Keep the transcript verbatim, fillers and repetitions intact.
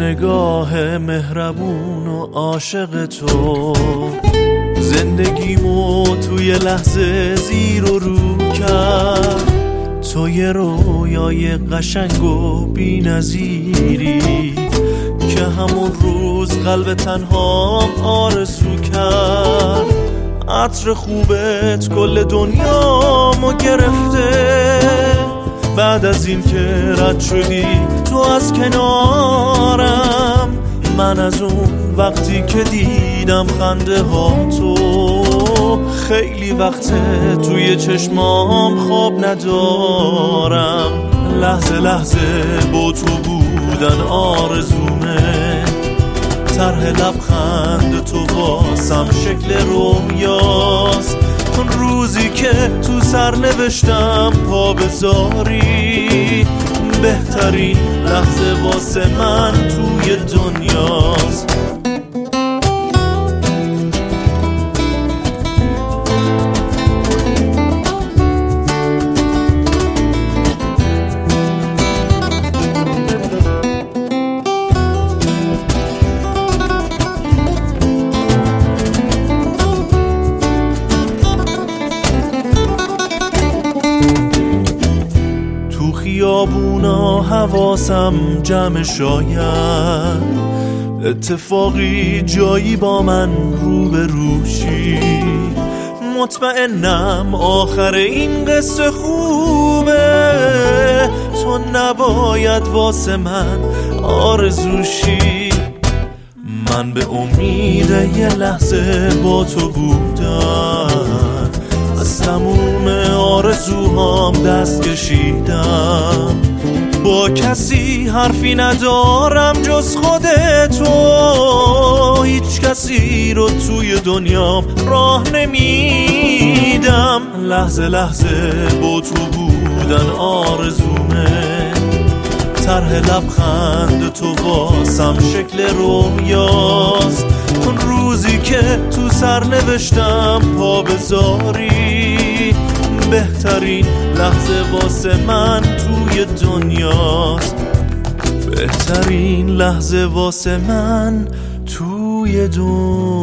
نگاه مهربون و عاشق تو زندگیمو توی لحظه زیر و رو کرد. تو یه رویای قشنگ و بی نظیری که همون روز قلب تنهام آرزو کرد. عطر خوبت کل دنیامو گرفته. بعد از این که رد شدی تو از کنارم، من از اون وقتی که دیدم خنده ها تو، خیلی وقته توی چشمام خواب ندارم. لحظه لحظه با تو بودن آرزومه، طرح لبخند تو واسم شکل رویاست. اون روزی که تو سر نوشتم پا بذاری، بهترین لحظه واسه من توی دنیاست. خیابونا حواسم جمع شاید، اتفاقی جایی با من رو به روشی. مطمئنم آخر این قصه خوبه، تو نباید واسه من آرزوشی. من به امید یه لحظه با تو بودم، از تموم آرزوهام دست کشیدم. با کسی حرفی ندارم جز خودتو، هیچ کسی رو توی دنیام راه نمیدم. لحظه لحظه با تو بودن آرزومه، طرح لبخند تو واسم شکل رویاست. اون روزی که تو سر نوشتم پا بذاری، بهترین لحظه واسه من توی دنیاست. بهترین لحظه واسه من توی دنیاست.